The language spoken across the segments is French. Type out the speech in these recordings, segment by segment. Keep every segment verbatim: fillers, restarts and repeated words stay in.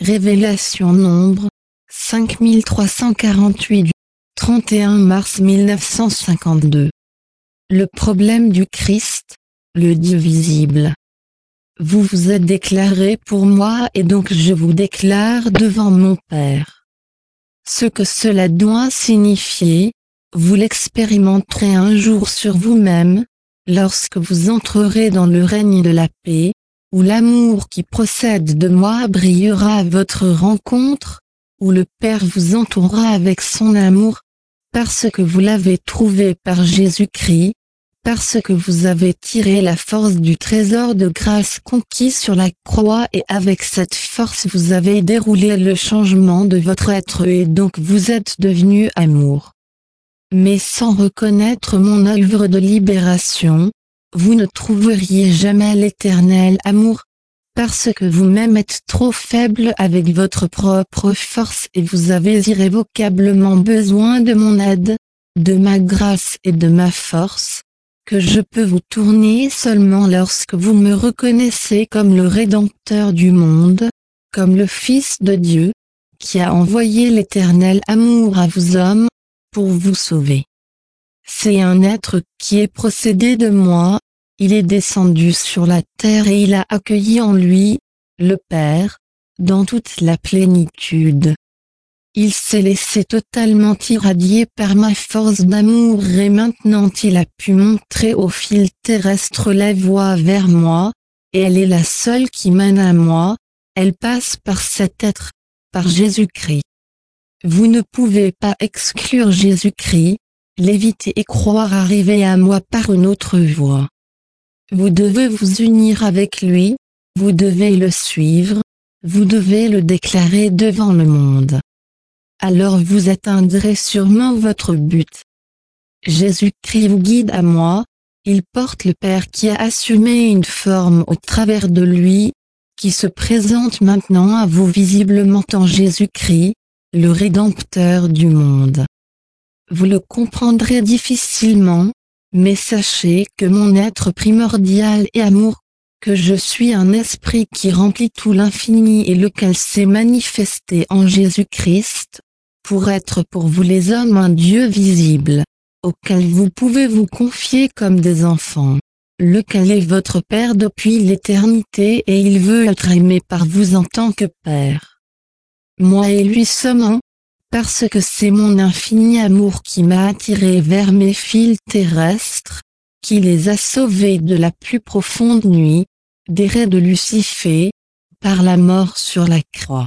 Révélation Nombre, cinq mille trois cent quarante-huit du trente et un mars mille neuf cent cinquante-deux. Le problème du Christ, le Dieu visible. Vous vous êtes déclaré pour moi et donc je vous déclare devant mon Père. Ce que cela doit signifier, vous l'expérimenterez un jour sur vous-même, lorsque vous entrerez dans le règne de la paix, où l'amour qui procède de moi brillera à votre rencontre, où le Père vous entourera avec son amour, parce que vous l'avez trouvé par Jésus-Christ, parce que vous avez tiré la force du trésor de grâce conquis sur la croix et avec cette force vous avez déroulé le changement de votre être et donc vous êtes devenu amour. Mais sans reconnaître mon œuvre de libération, vous ne trouveriez jamais l'éternel amour, parce que vous-même êtes trop faible avec votre propre force et vous avez irrévocablement besoin de mon aide, de ma grâce et de ma force, que je peux vous tourner seulement lorsque vous me reconnaissez comme le Rédempteur du monde, comme le Fils de Dieu, qui a envoyé l'éternel amour à vous hommes, pour vous sauver. C'est un être qui est procédé de moi, il est descendu sur la terre et il a accueilli en lui, le Père, dans toute la plénitude. Il s'est laissé totalement irradier par ma force d'amour et maintenant il a pu montrer au fil terrestre la voie vers moi, et elle est la seule qui mène à moi, elle passe par cet être, par Jésus-Christ. Vous ne pouvez pas exclure Jésus-Christ, l'éviter et croire arriver à moi par une autre voie. Vous devez vous unir avec lui, vous devez le suivre, vous devez le déclarer devant le monde. Alors vous atteindrez sûrement votre but. Jésus-Christ vous guide à moi, il porte le Père qui a assumé une forme au travers de lui, qui se présente maintenant à vous visiblement en Jésus-Christ, le Rédempteur du monde. Vous le comprendrez difficilement, mais sachez que mon être primordial est amour, que je suis un esprit qui remplit tout l'infini et lequel s'est manifesté en Jésus-Christ, pour être pour vous les hommes un Dieu visible, auquel vous pouvez vous confier comme des enfants, lequel est votre Père depuis l'éternité et il veut être aimé par vous en tant que Père. Moi et lui sommes un, parce que c'est mon infini amour qui m'a attiré vers mes fils terrestres, qui les a sauvés de la plus profonde nuit, des raies de Lucifer, par la mort sur la croix.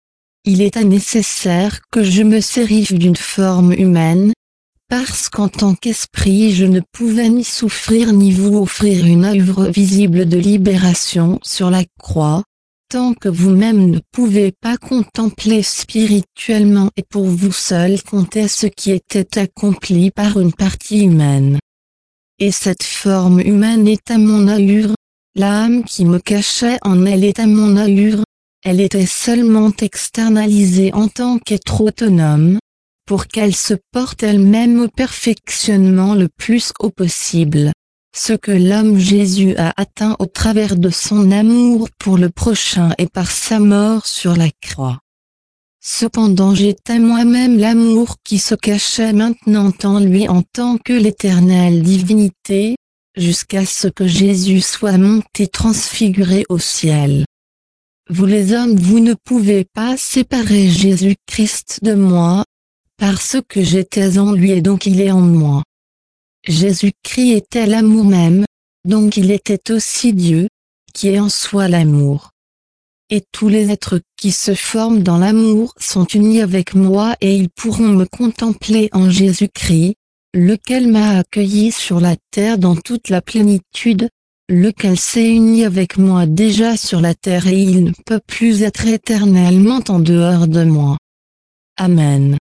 Il était nécessaire que je me sérive d'une forme humaine, parce qu'en tant qu'esprit je ne pouvais ni souffrir ni vous offrir une œuvre visible de libération sur la croix, tant que vous-même ne pouvez pas contempler spirituellement et pour vous seul compter ce qui était accompli par une partie humaine. Et cette forme humaine est à mon allure, l'âme qui me cachait en elle est à mon allure, elle était seulement externalisée en tant qu'être autonome, pour qu'elle se porte elle-même au perfectionnement le plus haut possible. Ce que l'homme Jésus a atteint au travers de son amour pour le prochain et par sa mort sur la croix. Cependant j'étais moi-même l'amour qui se cachait maintenant en lui en tant que l'éternelle divinité, jusqu'à ce que Jésus soit monté transfiguré au ciel. Vous les hommes vous ne pouvez pas séparer Jésus-Christ de moi, parce que j'étais en lui et donc il est en moi. Jésus-Christ était l'amour même, donc il était aussi Dieu, qui est en soi l'amour. Et tous les êtres qui se forment dans l'amour sont unis avec moi et ils pourront me contempler en Jésus-Christ, lequel m'a accueilli sur la terre dans toute la plénitude, lequel s'est uni avec moi déjà sur la terre et il ne peut plus être éternellement en dehors de moi. Amen.